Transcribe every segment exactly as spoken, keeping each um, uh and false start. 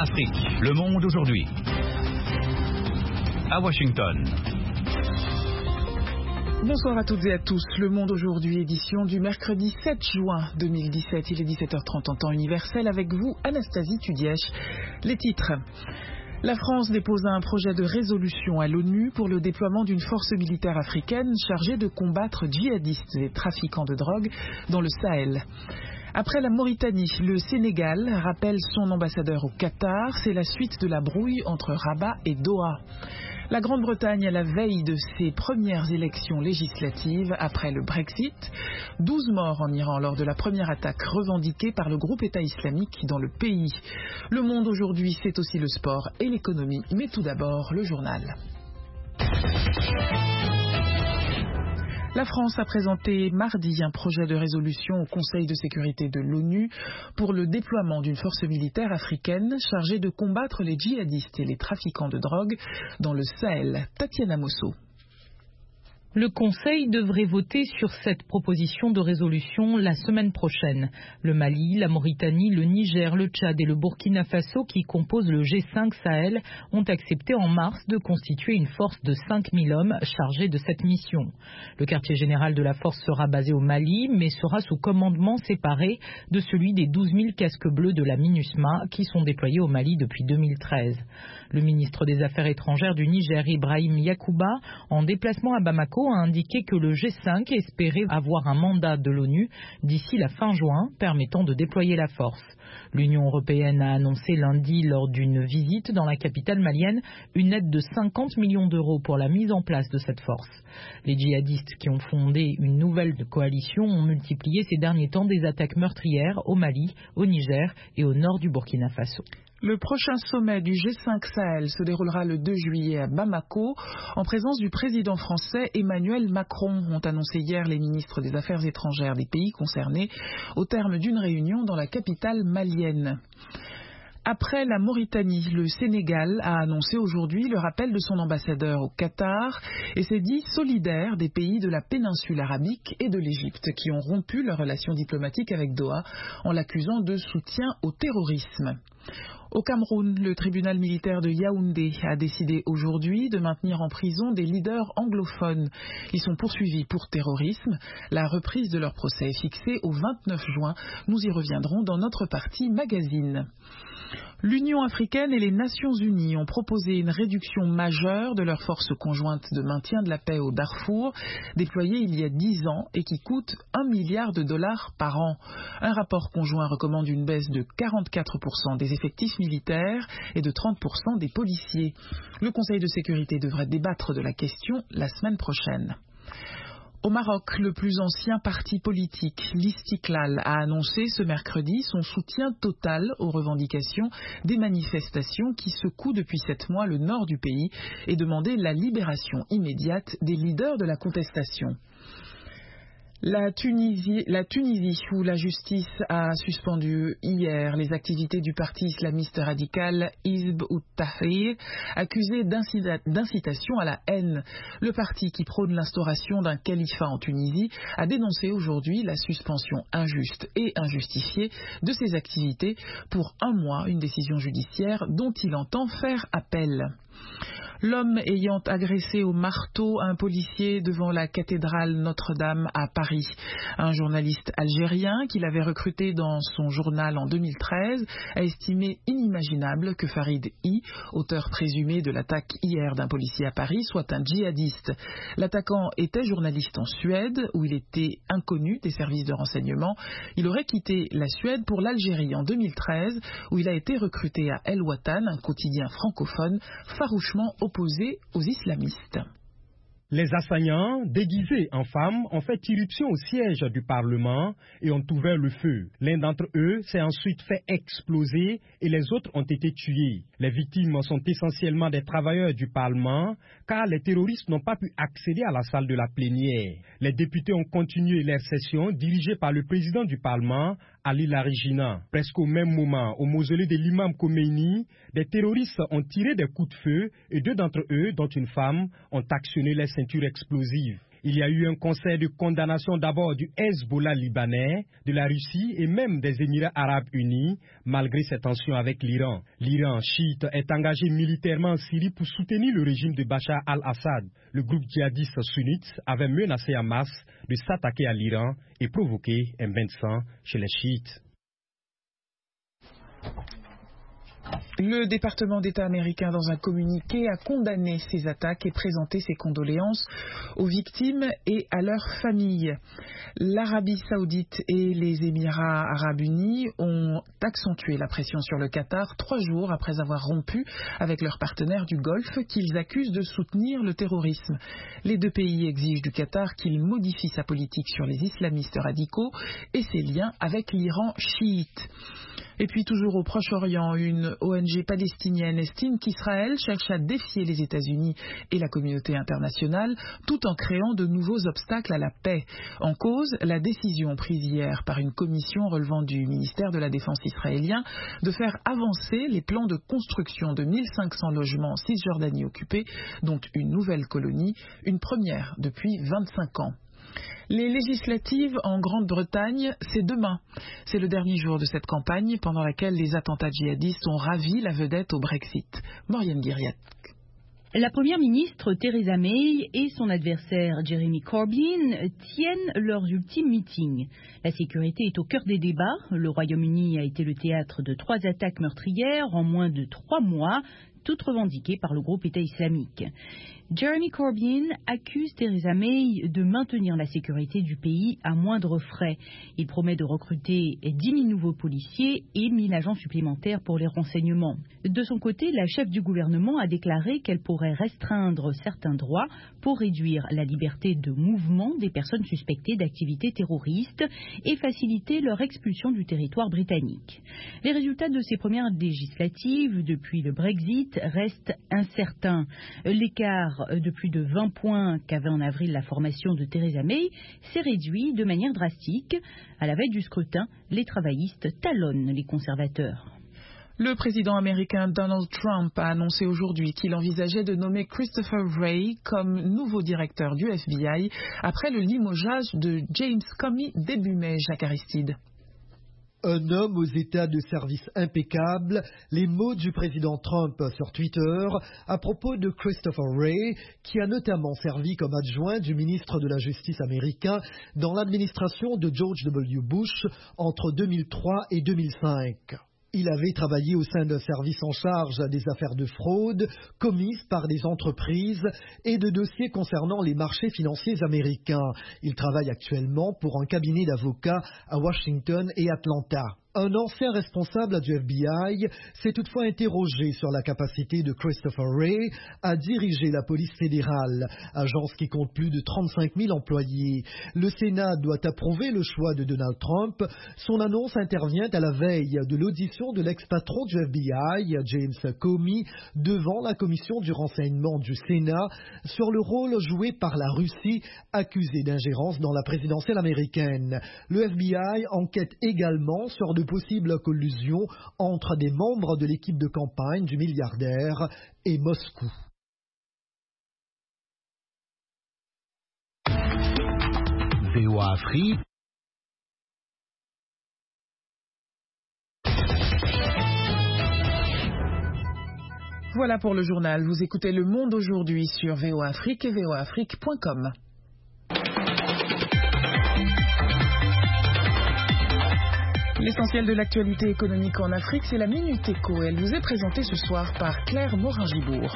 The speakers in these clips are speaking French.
Afrique, le monde aujourd'hui. À Washington. Bonsoir à toutes et à tous. Le Monde aujourd'hui, édition du mercredi sept juin deux mille dix-sept. Il est dix-sept heures trente en temps universel. Avec vous, Anastasie Tudièche. Les titres. La France dépose un projet de résolution à l'ONU pour le déploiement d'une force militaire africaine chargée de combattre djihadistes et trafiquants de drogue dans le Sahel. Après la Mauritanie, le Sénégal rappelle son ambassadeur au Qatar. C'est la suite de la brouille entre Rabat et Doha. La Grande-Bretagne à la veille de ses premières élections législatives après le Brexit. douze morts en Iran lors de la première attaque revendiquée par le groupe État islamique dans le pays. Le Monde aujourd'hui, c'est aussi le sport et l'économie. Mais tout d'abord, le journal. La France a présenté mardi un projet de résolution au Conseil de sécurité de l'ONU pour le déploiement d'une force militaire africaine chargée de combattre les djihadistes et les trafiquants de drogue dans le Sahel. Tatiana Mosso. Le Conseil devrait voter sur cette proposition de résolution la semaine prochaine. Le Mali, la Mauritanie, le Niger, le Tchad et le Burkina Faso, qui composent le G cinq Sahel, ont accepté en mars de constituer une force de cinq mille hommes chargée de cette mission. Le quartier général de la force sera basé au Mali, mais sera sous commandement séparé de celui des douze mille casques bleus de la MINUSMA qui sont déployés au Mali depuis deux mille treize. Le ministre des Affaires étrangères du Niger, Ibrahim Yakuba, en déplacement à Bamako, a indiqué que le G cinq espérait avoir un mandat de l'ONU d'ici la fin juin, permettant de déployer la force. L'Union européenne a annoncé lundi, lors d'une visite dans la capitale malienne, une aide de cinquante millions d'euros pour la mise en place de cette force. Les djihadistes qui ont fondé une nouvelle coalition ont multiplié ces derniers temps des attaques meurtrières au Mali, au Niger et au nord du Burkina Faso. Le prochain sommet du G cinq Sahel se déroulera le deux juillet à Bamako, en présence du président français Emmanuel Macron, ont annoncé hier les ministres des Affaires étrangères des pays concernés, au terme d'une réunion dans la capitale malienne. Après la Mauritanie, le Sénégal a annoncé aujourd'hui le rappel de son ambassadeur au Qatar et s'est dit solidaire des pays de la péninsule arabique et de l'Égypte qui ont rompu leurs relations diplomatiques avec Doha en l'accusant de soutien au terrorisme. Au Cameroun, le tribunal militaire de Yaoundé a décidé aujourd'hui de maintenir en prison des leaders anglophones. Ils sont poursuivis pour terrorisme. La reprise de leur procès est fixée au vingt-neuf juin. Nous y reviendrons dans notre partie magazine. L'Union africaine et les Nations unies ont proposé une réduction majeure de leurs forces conjointes de maintien de la paix au Darfour, déployées il y a dix ans et qui coûtent un milliard de dollars par an. Un rapport conjoint recommande une baisse de quarante-quatre pour cent des effectifs militaires et de trente pour cent des policiers. Le Conseil de sécurité devrait débattre de la question la semaine prochaine. Au Maroc, le plus ancien parti politique, l'Istiklal, a annoncé ce mercredi son soutien total aux revendications des manifestations qui secouent depuis sept mois le nord du pays et demandé la libération immédiate des leaders de la contestation. La Tunisie, la Tunisie, où la justice a suspendu hier les activités du parti islamiste radical Hizb ut-Tahrir, accusé d'incitation à la haine. Le parti qui prône l'instauration d'un califat en Tunisie a dénoncé aujourd'hui la suspension injuste et injustifiée de ses activités pour un mois, une décision judiciaire dont il entend faire appel. L'homme ayant agressé au marteau un policier devant la cathédrale Notre-Dame à Paris. Un journaliste algérien qu'il avait recruté dans son journal en deux mille treize a estimé inimaginable que Farid I, auteur présumé de l'attaque hier d'un policier à Paris, soit un djihadiste. L'attaquant était journaliste en Suède, où il était inconnu des services de renseignement. Il aurait quitté la Suède pour l'Algérie en deux mille treize, où il a été recruté à El Watan, un quotidien francophone farouchement opposé aux islamistes. Les assaillants, déguisés en femmes, ont fait irruption au siège du Parlement et ont ouvert le feu. L'un d'entre eux s'est ensuite fait exploser et les autres ont été tués. Les victimes sont essentiellement des travailleurs du Parlement car les terroristes n'ont pas pu accéder à la salle de la plénière. Les députés ont continué leur session dirigée par le président du Parlement, Ali Larijina. Presque au même moment, au mausolée de l'imam Khomeini, des terroristes ont tiré des coups de feu et deux d'entre eux, dont une femme, ont actionné les ceintures explosives. Il y a eu un concert de condamnation d'abord du Hezbollah libanais, de la Russie et même des Émirats arabes unis, malgré ses tensions avec l'Iran. L'Iran chiite est engagé militairement en Syrie pour soutenir le régime de Bachar al-Assad. Le groupe djihadiste sunnite avait menacé Hamas de s'attaquer à l'Iran et provoquer un bain de sang chez les chiites. Le département d'État américain, dans un communiqué, a condamné ces attaques et présenté ses condoléances aux victimes et à leurs familles. L'Arabie saoudite et les Émirats arabes unis ont accentué la pression sur le Qatar trois jours après avoir rompu avec leurs partenaires du Golfe qu'ils accusent de soutenir le terrorisme. Les deux pays exigent du Qatar qu'il modifie sa politique sur les islamistes radicaux et ses liens avec l'Iran chiite. Et puis toujours au Proche-Orient, une O N G palestinienne estime qu'Israël cherche à défier les États-Unis et la communauté internationale tout en créant de nouveaux obstacles à la paix. En cause, la décision prise hier par une commission relevant du ministère de la Défense israélien de faire avancer les plans de construction de mille cinq cents logements en Cisjordanie occupée, dont une nouvelle colonie, une première depuis vingt-cinq ans. Les législatives en Grande-Bretagne, c'est demain. C'est le dernier jour de cette campagne pendant laquelle les attentats djihadistes ont ravi la vedette au Brexit. Maurienne Guiriat. La première ministre Theresa May et son adversaire Jeremy Corbyn tiennent leurs ultimes meetings. La sécurité est au cœur des débats. Le Royaume-Uni a été le théâtre de trois attaques meurtrières en moins de trois mois, toutes revendiquées par le groupe État islamique. Jeremy Corbyn accuse Theresa May de maintenir la sécurité du pays à moindre frais. Il promet de recruter dix mille nouveaux policiers et mille agents supplémentaires pour les renseignements. De son côté, la chef du gouvernement a déclaré qu'elle pourrait restreindre certains droits pour réduire la liberté de mouvement des personnes suspectées d'activités terroristes et faciliter leur expulsion du territoire britannique. Les résultats de ces premières législatives depuis le Brexit restent incertains. L'écart de plus de vingt points qu'avait en avril la formation de Theresa May s'est réduit de manière drastique. À la veille du scrutin, les travaillistes talonnent les conservateurs. Le président américain Donald Trump a annoncé aujourd'hui qu'il envisageait de nommer Christopher Wray comme nouveau directeur du F B I après le limogeage de James Comey début mai. Jacques Aristide. Un homme aux états de service impeccables, les mots du président Trump sur Twitter à propos de Christopher Wray, qui a notamment servi comme adjoint du ministre de la Justice américain dans l'administration de George W. Bush entre deux mille trois et deux mille cinq. Il avait travaillé au sein d'un service en charge des affaires de fraude commises par des entreprises et de dossiers concernant les marchés financiers américains. Il travaille actuellement pour un cabinet d'avocats à Washington et Atlanta. Un ancien responsable du F B I s'est toutefois interrogé sur la capacité de Christopher Wray à diriger la police fédérale, agence qui compte plus de trente-cinq mille employés. Le Sénat doit approuver le choix de Donald Trump. Son annonce intervient à la veille de l'audition de l'ex-patron du F B I, James Comey, devant la commission du renseignement du Sénat sur le rôle joué par la Russie, accusée d'ingérence dans la présidentielle américaine. Le F B I enquête également sur de possible collusion entre des membres de l'équipe de campagne du milliardaire et Moscou. V O A Afrique. Voilà pour le journal. Vous écoutez Le Monde aujourd'hui sur V O A Afrique et v o a afrique point com. L'essentiel de l'actualité économique en Afrique, c'est la Minute Éco. Elle vous est présentée ce soir par Claire Morin-Gibourg.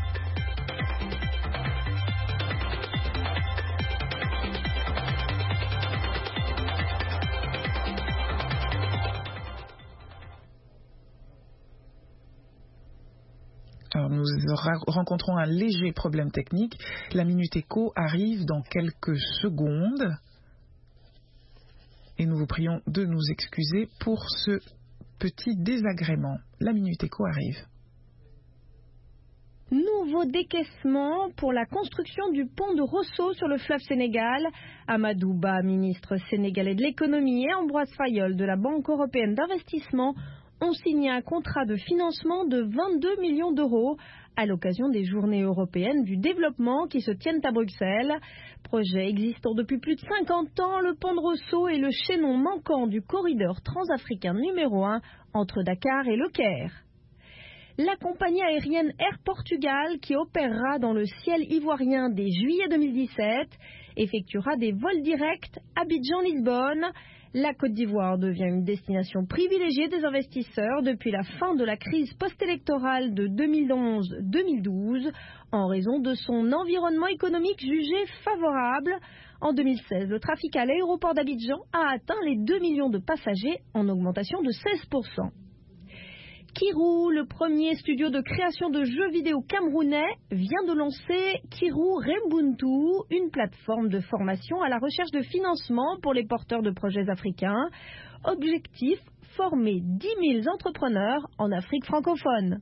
Alors nous rencontrons un léger problème technique. La Minute Éco arrive dans quelques secondes. Et nous vous prions de nous excuser pour ce petit désagrément. La Minute Éco arrive. Nouveau décaissement pour la construction du pont de Rosso sur le fleuve Sénégal. Amadou Ba, ministre sénégalais de l'économie, et Ambroise Fayol de la Banque européenne d'investissement ont signé un contrat de financement de vingt-deux millions d'euros à l'occasion des Journées européennes du développement qui se tiennent à Bruxelles. Projet existant depuis plus de cinquante ans, le pont de Rosso est le chaînon manquant du corridor transafricain numéro un entre Dakar et Le Caire. La compagnie aérienne Air Portugal, qui opérera dans le ciel ivoirien dès juillet deux mille dix-sept, effectuera des vols directs Abidjan-Lisbonne. La Côte d'Ivoire devient une destination privilégiée des investisseurs depuis la fin de la crise post-électorale de deux mille onze deux mille douze, en raison de son environnement économique jugé favorable. En deux mille seize, le trafic à l'aéroport d'Abidjan a atteint les deux millions de passagers, en augmentation de seize pour cent. Kirou, le premier studio de création de jeux vidéo camerounais, vient de lancer Kirou Rembuntu, une plateforme de formation à la recherche de financement pour les porteurs de projets africains. Objectif, former dix mille entrepreneurs en Afrique francophone.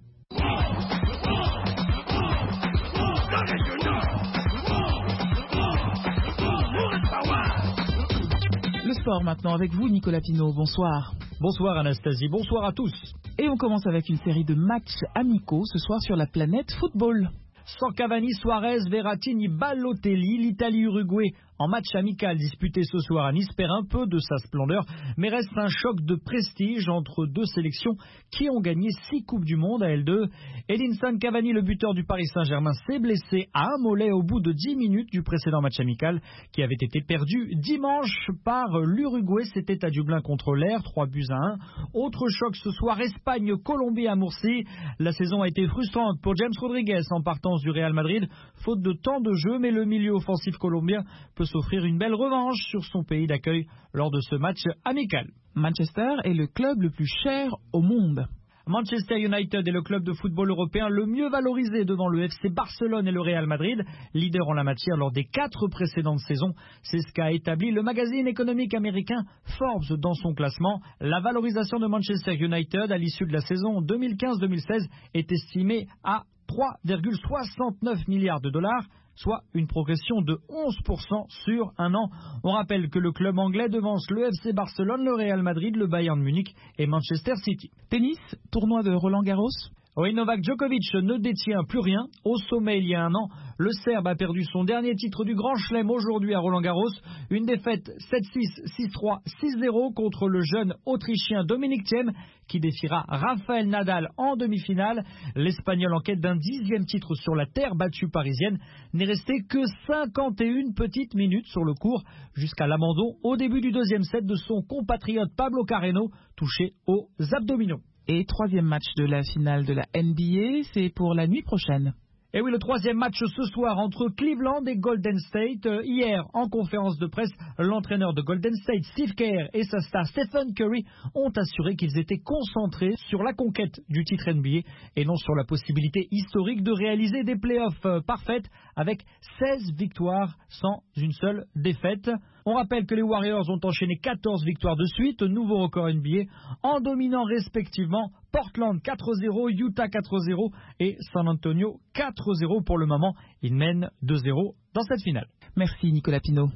Le sport maintenant avec vous, Nicolas Pinault. Bonsoir. Bonsoir Anastasie, bonsoir à tous. Et on commence avec une série de matchs amicaux ce soir sur la planète football. Sans Cavani, Suarez, Verratti, Balotelli, l'Italie-Uruguay en match amical disputé ce soir à Nice perd un peu de sa splendeur, mais reste un choc de prestige entre deux sélections qui ont gagné six Coupes du Monde à elles deux. Edinson Cavani, le buteur du Paris Saint-Germain, s'est blessé à un mollet au bout de dix minutes du précédent match amical qui avait été perdu dimanche par l'Uruguay. C'était à Dublin contre l'Air, trois buts à un. Autre choc ce soir, Espagne-Colombie à Murcie. La saison a été frustrante pour James Rodriguez en partance du Real Madrid, faute de temps de jeu, mais le milieu offensif colombien peut s'offrir une belle revanche sur son pays d'accueil lors de ce match amical. Manchester est le club le plus cher au monde. Manchester United est le club de football européen le mieux valorisé devant le F C Barcelone et le Real Madrid, leader en la matière lors des quatre précédentes saisons. C'est ce qu'a établi le magazine économique américain Forbes dans son classement. La valorisation de Manchester United à l'issue de la saison deux mille quinze deux mille seize est estimée à trois virgule soixante-neuf milliards de dollars, soit une progression de onze pour cent sur un an. On rappelle que le club anglais devance le F C Barcelone, le Real Madrid, le Bayern Munich et Manchester City. Tennis, tournoi de Roland-Garros. Oui, Novak Djokovic ne détient plus rien. Au sommet il y a un an, le Serbe a perdu son dernier titre du Grand Chelem aujourd'hui à Roland-Garros. Une défaite sept six, six trois, six zéro contre le jeune Autrichien Dominic Thiem qui défiera Rafael Nadal en demi-finale. L'Espagnol en quête d'un dixième titre sur la terre battue parisienne n'est resté que cinquante et une petites minutes sur le court jusqu'à l'abandon au début du deuxième set de son compatriote Pablo Carreno touché aux abdominaux. Et troisième match de la finale de la N B A, c'est pour la nuit prochaine. Et oui, le troisième match ce soir entre Cleveland et Golden State. Hier, en conférence de presse, l'entraîneur de Golden State, Steve Kerr, et sa star Stephen Curry ont assuré qu'ils étaient concentrés sur la conquête du titre N B A et non sur la possibilité historique de réaliser des playoffs parfaites avec seize victoires sans une seule défaite. On rappelle que les Warriors ont enchaîné quatorze victoires de suite, nouveau record N B A, en dominant respectivement Portland quatre zéro, Utah quatre zéro et San Antonio quatre zéro pour le moment. Ils mènent deux zéro dans cette finale. Merci Nicolas Pinault.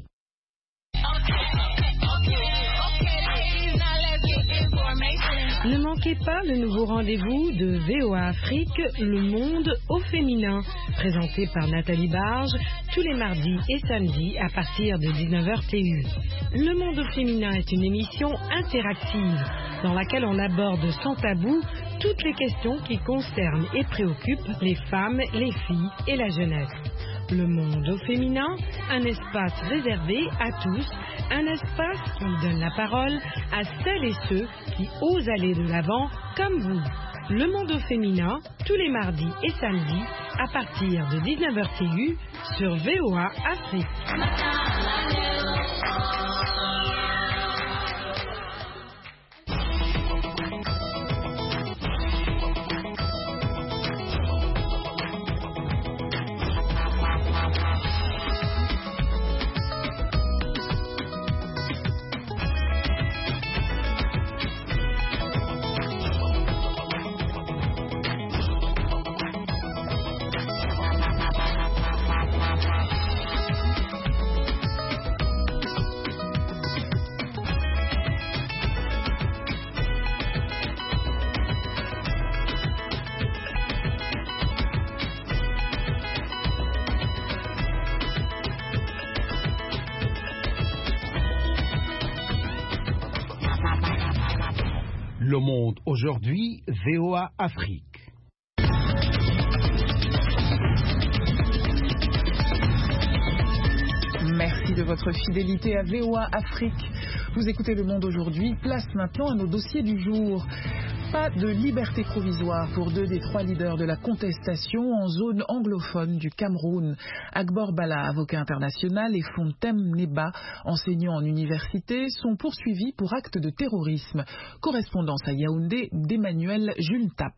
Ne manquez pas le nouveau rendez-vous de V O A Afrique, le monde au féminin, présenté par Nathalie Barge, tous les mardis et samedis à partir de dix-neuf heures T U. Le monde au féminin est une émission interactive dans laquelle on aborde sans tabou toutes les questions qui concernent et préoccupent les femmes, les filles et la jeunesse. Le monde au féminin, un espace réservé à tous, un espace qui donne la parole à celles et ceux qui osent aller de l'avant comme vous. Le monde au féminin, tous les mardis et samedis, à partir de dix-neuf heures T U, sur V O A Afrique. Le Monde aujourd'hui, V O A Afrique. Merci de votre fidélité à V O A Afrique. Vous écoutez Le Monde aujourd'hui. Place maintenant à nos dossiers du jour. Pas de liberté provisoire pour deux des trois leaders de la contestation en zone anglophone du Cameroun. Agbor Bala, avocat international, et Fontem Neba, enseignant en université, sont poursuivis pour actes de terrorisme. Correspondance à Yaoundé d'Emmanuel Juntap.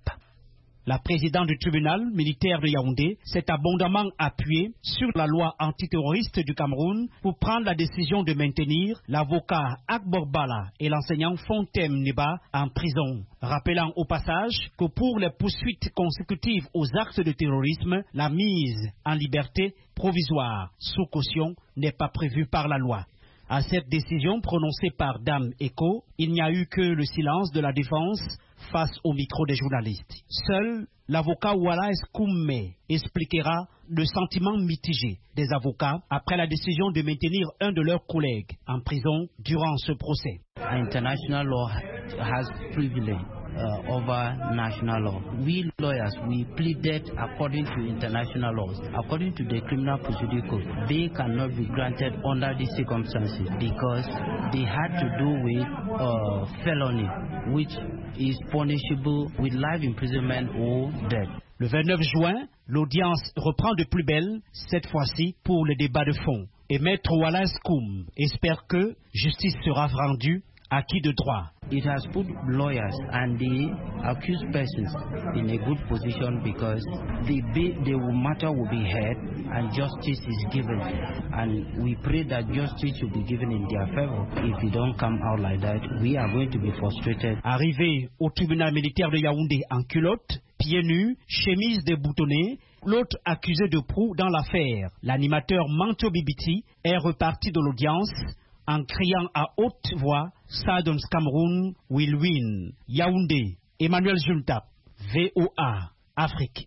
La présidente du tribunal militaire de Yaoundé s'est abondamment appuyée sur la loi antiterroriste du Cameroun pour prendre la décision de maintenir l'avocat Agbor Bala et l'enseignant Fontem Neba en prison, rappelant au passage que pour les poursuites consécutives aux actes de terrorisme, la mise en liberté provisoire sous caution n'est pas prévue par la loi. À cette décision prononcée par Dame Eko, il n'y a eu que le silence de la défense face au micro des journalistes. Seul l'avocat Wallace Koume expliquera le sentiment mitigé des avocats après la décision de maintenir un de leurs collègues en prison durant ce procès. International law has privilege uh, over national law. We lawyers, we pleaded according to international laws. According to the Criminal Procedure Code, they cannot be granted under these circumstances because they had to do with uh, felony, which is punishable with life imprisonment or death. Le vingt-neuf juin, l'audience reprend de plus belle, cette fois-ci pour le débat de fond. Et Maître Wallace Koum espère que justice sera rendue à qui de droit. It has put lawyers and the accused persons in a good position because the, the matter will be heard and justice is given. And we pray that justice will be given in their favor. If you don't come out like that, we are going to be frustrated. Arrivé au tribunal militaire de Yaoundé en culotte, pieds nus, chemise déboutonnée, l'autre accusé de proue dans l'affaire, l'animateur Manto Bibiti, est reparti de l'audience en criant à haute voix « Saddam's Cameroun will win ». Yaoundé, Emmanuel Juntap, V O A, Afrique.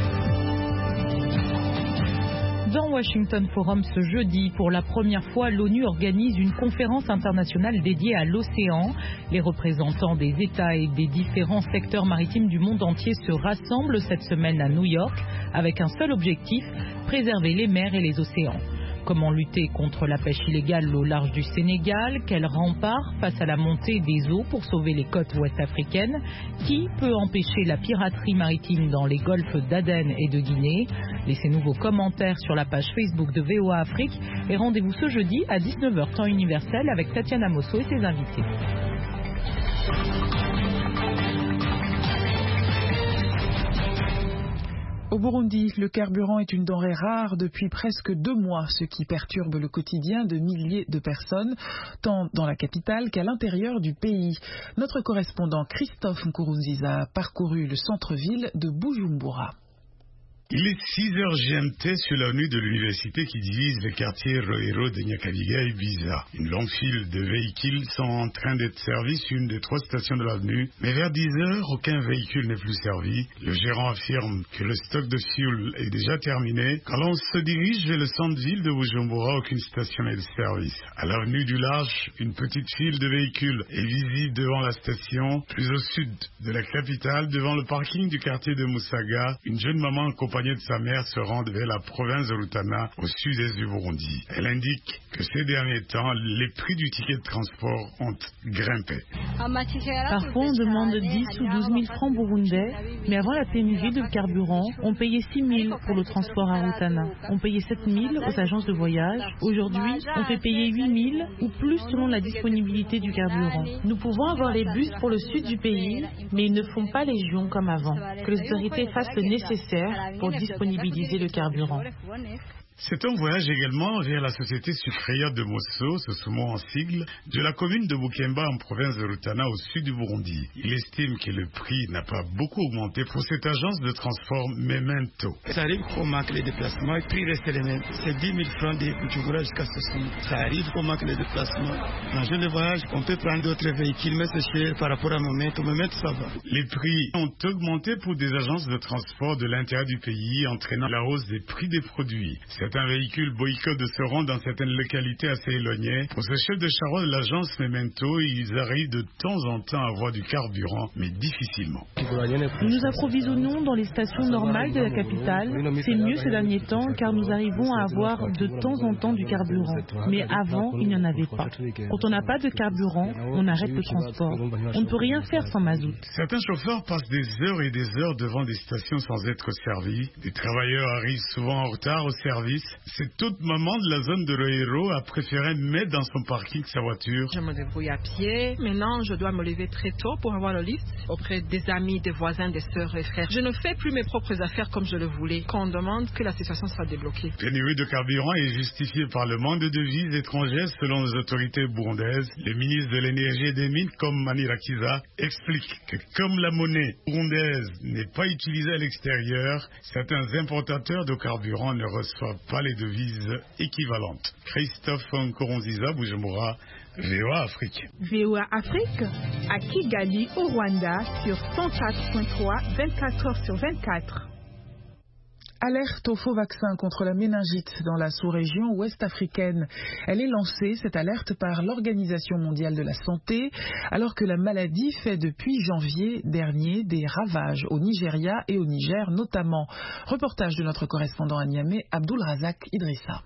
Dans Washington Forum ce jeudi, pour la première fois, l'ONU organise une conférence internationale dédiée à l'océan. Les représentants des États et des différents secteurs maritimes du monde entier se rassemblent cette semaine à New York avec un seul objectif, préserver les mers et les océans. Comment lutter contre la pêche illégale au large du Sénégal? Quel rempart face à la montée des eaux pour sauver les côtes ouest-africaines? Qui peut empêcher la piraterie maritime dans les golfes d'Aden et de Guinée? Laissez-nous vos commentaires sur la page Facebook de V O A Afrique et rendez-vous ce jeudi à dix-neuf heures temps universel avec Tatiana Mosso et ses invités. Au Burundi, le carburant est une denrée rare depuis presque deux mois, ce qui perturbe le quotidien de milliers de personnes, tant dans la capitale qu'à l'intérieur du pays. Notre correspondant Christophe Nkurunziza a parcouru le centre-ville de Bujumbura. Il est six heures G M T sur l'avenue de l'université qui divise le quartier Rohero de Nyakabiga et Biza. Une longue file de véhicules sont en train d'être servis sur une des trois stations de l'avenue, mais vers dix heures, aucun véhicule n'est plus servi. Le gérant affirme que le stock de fuel est déjà terminé. Quand l'on se dirige vers le centre-ville de Bujumbura, aucune station n'est de service. À l'avenue du Large, une petite file de véhicules est visible devant la station. Plus au sud de la capitale, devant le parking du quartier de Musaga, une jeune maman accompagnée de sa mère se rendent vers la province de Rutana, au sud-est du Burundi. Elle indique que ces derniers temps, les prix du ticket de transport ont grimpé. Parfois, on demande dix ou douze mille francs burundais, mais avant la pénurie de carburant, on payait six mille pour le transport à Rutana. On payait sept mille aux agences de voyage. Aujourd'hui, on fait payer huit mille ou plus selon la disponibilité du carburant. Nous pouvons avoir les bus pour le sud du pays, mais ils ne font pas les joncs comme avant. Que les autorités fassent le nécessaire pour disponibiliser le carburant. C'est un voyage également vers la société sucrière de Mosso, ce sous-mot en sigle, de la commune de Bukemba en province de Rutana au sud du Burundi. Il estime que le prix n'a pas beaucoup augmenté pour cette agence de transport Memento. Ça arrive qu'on manque les déplacements, le prix reste le même. C'est dix mille francs de Bujumbura jusqu'à soixante. Ça arrive qu'on manque les déplacements. Dans le voyage, on peut prendre d'autres véhicules, mais c'est cher par rapport à Memento. Memento, ça va. Les prix ont augmenté pour des agences de transport de l'intérieur du pays, entraînant la hausse des prix des produits. Certains véhicules boycottent de se rendre dans certaines localités assez éloignées. Pour ce chef de charroi de l'agence Memento, ils arrivent de temps en temps à avoir du carburant, mais difficilement. Nous nous approvisionnons dans les stations normales de la capitale. C'est mieux ces derniers temps car nous arrivons à avoir de temps en temps du carburant. Mais avant, il n'y en avait pas. Quand on n'a pas de carburant, on arrête le transport. On ne peut rien faire sans mazout. Certains chauffeurs passent des heures et des heures devant des stations sans être servis. Des travailleurs arrivent souvent en retard au service. Cet autre maman de la zone de Roero a préféré mettre dans son parking sa voiture. Je me débrouille à pied. Maintenant, je dois me lever très tôt pour avoir le lift auprès des amis, des voisins, des sœurs et frères. Je ne fais plus mes propres affaires comme je le voulais. Quand on demande que la situation soit débloquée. Pénurie de carburant est justifiée par le manque de devises étrangères selon les autorités burundaises. Le ministre de l'énergie et des mines, comme Manirakiza, explique que comme la monnaie burundaise n'est pas utilisée à l'extérieur, certains importateurs de carburant ne reçoivent pas les devises équivalentes. Christophe Nkoronziza, Bujumbura, V O A Afrique. V O A Afrique, à Kigali, au Rwanda, sur cent quatre point trois, vingt-quatre heures sur vingt-quatre. Alerte au faux vaccin contre la méningite dans la sous-région ouest africaine. Elle est lancée, cette alerte, par l'Organisation mondiale de la santé, alors que la maladie fait depuis janvier dernier des ravages au Nigeria et au Niger notamment. Reportage de notre correspondant à Niamey, Abdul Razak Idrissa.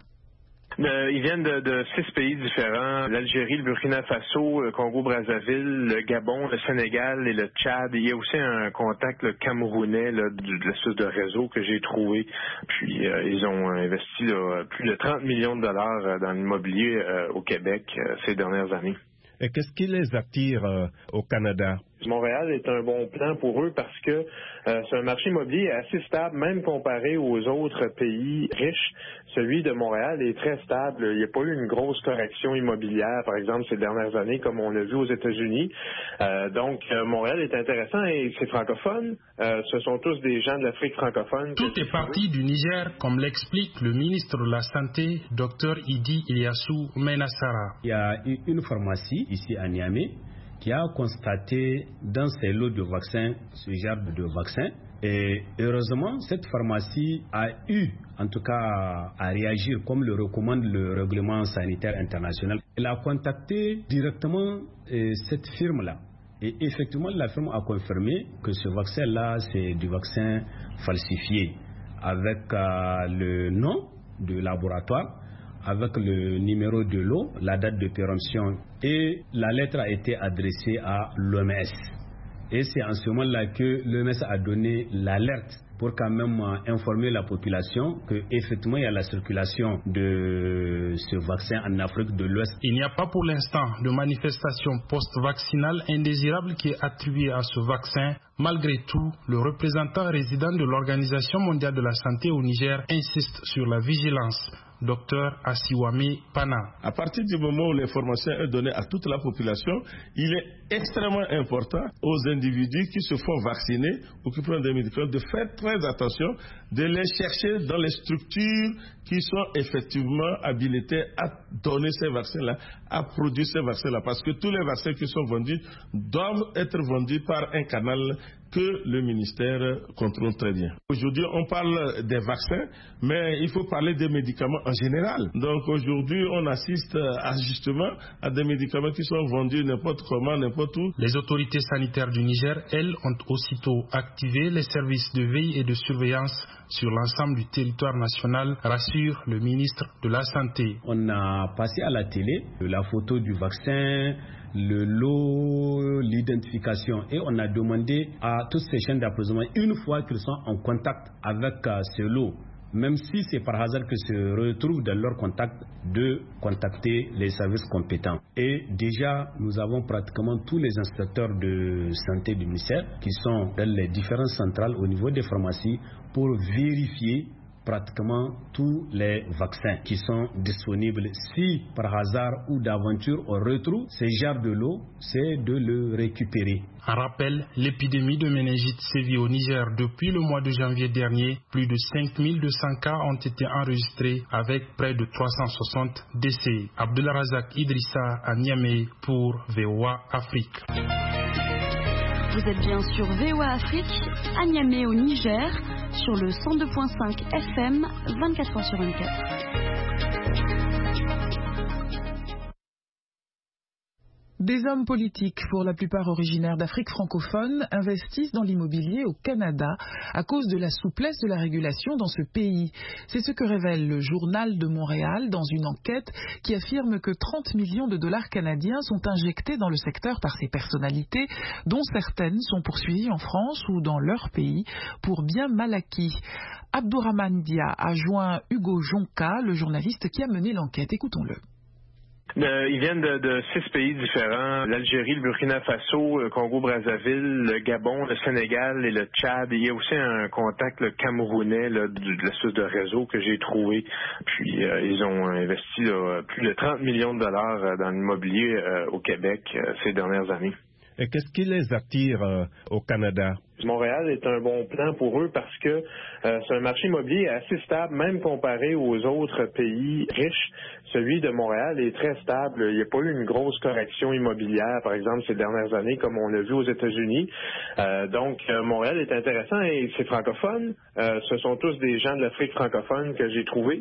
Euh, ils viennent de, de six pays différents, l'Algérie, le Burkina Faso, le Congo-Brazzaville, le Gabon, le Sénégal et le Tchad. Il y a aussi un contact le camerounais là, de, de l'espèce de réseau que j'ai trouvé. Puis euh, ils ont investi là, plus de trente millions de dollars dans l'immobilier euh, au Québec euh, ces dernières années. Et qu'est-ce qui les attire euh, au Canada? Montréal est un bon plan pour eux parce que euh, c'est un marché immobilier assez stable, même comparé aux autres pays riches. Celui de Montréal est très stable. Il n'y a pas eu une grosse correction immobilière, par exemple, ces dernières années, comme on l'a vu aux États-Unis. Euh, donc, euh, Montréal est intéressant et c'est francophone. Euh, ce sont tous des gens de l'Afrique francophone. Tout est parti du Niger, comme l'explique le ministre de la Santé, Dr Idi Ilyassou Menassara. Il y a une pharmacie ici à Niamey qui a constaté dans ses lots de vaccins ce genre de vaccin. Et heureusement, cette pharmacie a eu, en tout cas, à réagir comme le recommande le règlement sanitaire international. Elle a contacté directement euh, cette firme-là. Et effectivement, la firme a confirmé que ce vaccin-là, c'est du vaccin falsifié, avec euh, le nom du laboratoire, avec le numéro de lot, la date de péremption, et la lettre a été adressée à l'O M S. Et c'est en ce moment-là que l'O M S a donné l'alerte pour quand même informer la population qu'effectivement il y a la circulation de ce vaccin en Afrique de l'Ouest. Il n'y a pas pour l'instant de manifestation post-vaccinale indésirable qui est attribuée à ce vaccin. Malgré tout, le représentant résident de l'Organisation mondiale de la santé au Niger insiste sur la vigilance. Docteur Asiwame Pana. À partir du moment où l'information est donnée à toute la population, il est extrêmement important aux individus qui se font vacciner ou qui prennent des médicaments de faire très attention, de les chercher dans les structures qui sont effectivement habilitées à donner ces vaccins-là, à produire ces vaccins-là, parce que tous les vaccins qui sont vendus doivent être vendus par un canal que le ministère contrôle très bien. Aujourd'hui, on parle des vaccins, mais il faut parler des médicaments en général. Donc aujourd'hui, on assiste à, justement à des médicaments qui sont vendus n'importe comment, n'importe où. Les autorités sanitaires du Niger, elles, ont aussitôt activé les services de veille et de surveillance sur l'ensemble du territoire national, rassure le ministre de la Santé. On a passé à la télé la photo du vaccin, le lot, l'identification, et on a demandé à toutes ces chaînes d'approvisionnement, une fois qu'ils sont en contact avec uh, ce lot, même si c'est par hasard qu'ils se retrouvent dans leur contact, de contacter les services compétents. Et déjà, nous avons pratiquement tous les inspecteurs de santé du ministère qui sont dans les différentes centrales au niveau des pharmacies pour vérifier pratiquement tous les vaccins qui sont disponibles. Si par hasard ou d'aventure on retrouve ce genre de lot, c'est de le récupérer. En rappel, l'épidémie de méningite sévit au Niger depuis le mois de janvier dernier. Plus de cinq mille deux cents cas ont été enregistrés avec près de trois cent soixante décès. Abdulrazak Idrissa à Niamey pour V O A Afrique. Vous êtes bien sur V O A Afrique, à Niamey au Niger, sur le cent deux virgule cinq F M, vingt-quatre heures sur vingt-quatre. Des hommes politiques, pour la plupart originaires d'Afrique francophone, investissent dans l'immobilier au Canada à cause de la souplesse de la régulation dans ce pays. C'est ce que révèle le Journal de Montréal dans une enquête qui affirme que trente millions de dollars canadiens sont injectés dans le secteur par ces personnalités, dont certaines sont poursuivies en France ou dans leur pays pour biens mal acquis. Abdourahmane Dia a joint Hugo Jonca, le journaliste qui a mené l'enquête. Écoutons-le. Euh, ils viennent de, de six pays différents, l'Algérie, le Burkina Faso, le Congo-Brazzaville, le Gabon, le Sénégal et le Tchad. Il y a aussi un contact le camerounais là, de, de l'espèce de réseau que j'ai trouvé. Puis euh, ils ont investi là, plus de trente millions de dollars dans l'immobilier euh, au Québec euh, ces dernières années. Et qu'est-ce qui les attire euh, au Canada? Montréal est un bon plan pour eux parce que euh, c'est un marché immobilier assez stable, même comparé aux autres pays riches. Celui de Montréal est très stable. Il n'y a pas eu une grosse correction immobilière, par exemple, ces dernières années, comme on l'a vu aux États-Unis. Euh, donc, euh, Montréal est intéressant et c'est francophone. Euh, ce sont tous des gens de l'Afrique francophone que j'ai trouvés.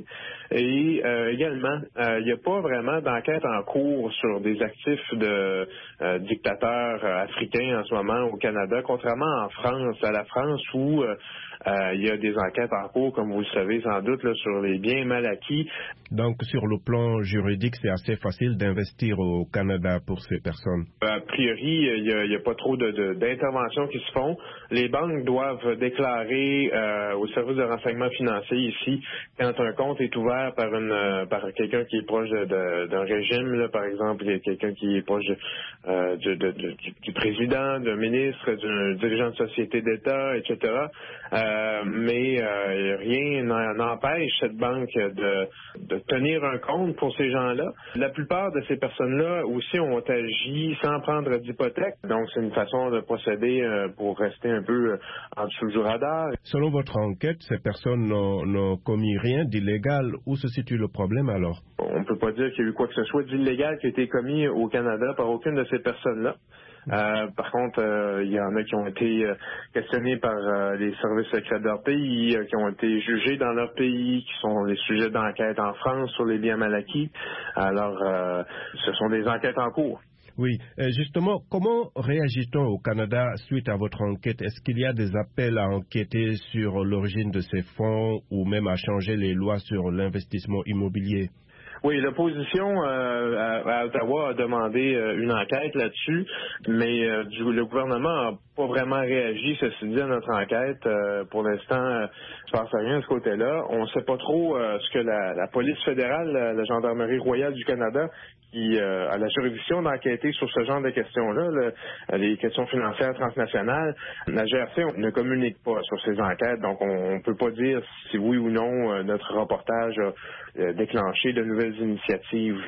Et euh, également, euh, il n'y a pas vraiment d'enquête en cours sur des actifs de euh, dictateurs euh, africains en ce moment au Canada, contrairement en France. à la France où euh, euh, il y a des enquêtes en cours, comme vous le savez sans doute, là, sur les biens mal acquis. Donc, sur le plan juridique, c'est assez facile d'investir au Canada pour ces personnes? A priori, il n'y a, a pas trop de, de, d'interventions qui se font. Les banques doivent déclarer euh, au service de renseignement financier ici quand un compte est ouvert par une euh, par quelqu'un qui est proche de, de, d'un régime, là, par exemple, il y a quelqu'un qui est proche de, euh, de, de, de, du, du président, d'un ministre, d'un dirigeant de société d'État, et cetera. Euh, mais euh, rien n'empêche cette banque de, de tenir un compte pour ces gens-là. La plupart de ces personnes-là aussi ont agi sans prendre d'hypothèque. Donc, c'est une façon de procéder euh, pour rester un peu euh, en dessous du radar. Selon votre enquête, ces personnes n'ont, n'ont commis rien d'illégal. Où se situe le problème alors? On ne peut pas dire qu'il y a eu quoi que ce soit d'illégal qui a été commis au Canada par aucune de ces personnes-là. Euh, par contre, euh, il y en a qui ont été euh, questionnés par euh, les services secrets de leur pays, euh, qui ont été jugés dans leur pays, qui sont les sujets d'enquête en France sur les biens mal acquis. Alors, euh, ce sont des enquêtes en cours. Oui, justement, comment réagit-on au Canada suite à votre enquête? Est-ce qu'il y a des appels à enquêter sur l'origine de ces fonds ou même à changer les lois sur l'investissement immobilier? Oui, l'opposition euh, à, à Ottawa a demandé euh, une enquête là-dessus, mais euh, du, le gouvernement n'a pas vraiment réagi, ceci dit, à notre enquête. Euh, pour l'instant, euh, il ne se passe rien de ce côté-là. On ne sait pas trop euh, ce que la, la police fédérale, la, la Gendarmerie royale du Canada, qui euh, a la juridiction d'enquêter sur ce genre de questions-là, le, les questions financières transnationales. La G R C on ne communique pas sur ces enquêtes, donc on ne peut pas dire si oui ou non euh, notre reportage a euh, déclenché de nouvelles initiatives.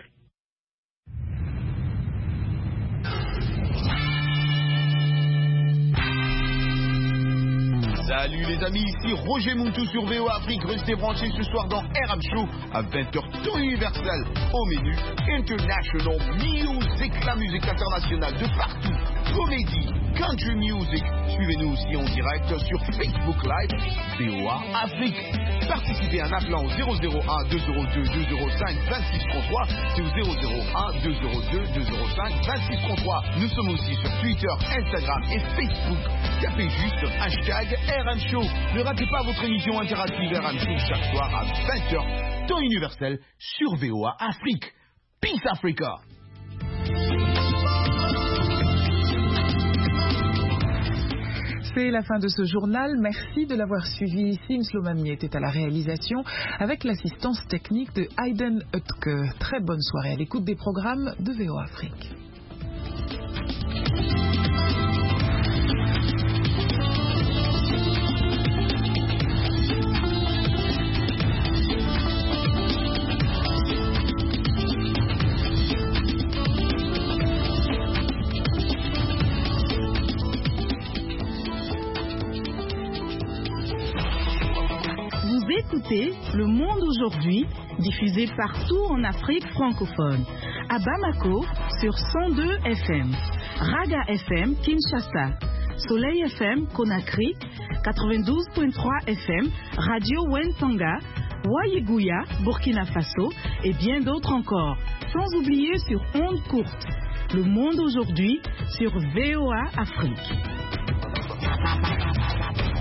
Salut les amis, ici Roger Moutou sur V O A Afrique. Restez branchés ce soir dans R M Show à vingt heures temps universel. Au menu, International Music, la musique internationale de partout. Comédie, country music. Suivez-nous aussi en direct sur Facebook Live, V O A Afrique. Participez à un appelant au zéro zéro un deux zéro deux deux zéro cinq vingt-six trente-trois. C'est au zéro zéro un deux zéro deux deux zéro cinq vingt-six trente-trois. Nous sommes aussi sur Twitter, Instagram et Facebook. Tapez juste hashtag R M Show. Ne ratez pas votre émission interactive R M Show chaque soir à vingt heures, temps universel sur V O A Afrique. Peace Africa. C'est la fin de ce journal. Merci de l'avoir suivi. Sim Slomami était à la réalisation avec l'assistance technique de Hayden Hutke. Très bonne soirée à l'écoute des programmes de V O A Afrique. Écoutez Le Monde aujourd'hui, diffusé partout en Afrique francophone. À Bamako, sur cent deux F M. Raga F M, Kinshasa. Soleil F M Conakry, quatre-vingt-douze virgule trois F M, Radio Wentanga, Wayeguya, Burkina Faso et bien d'autres encore. Sans oublier sur ondes courtes. Le monde aujourd'hui sur V O A Afrique.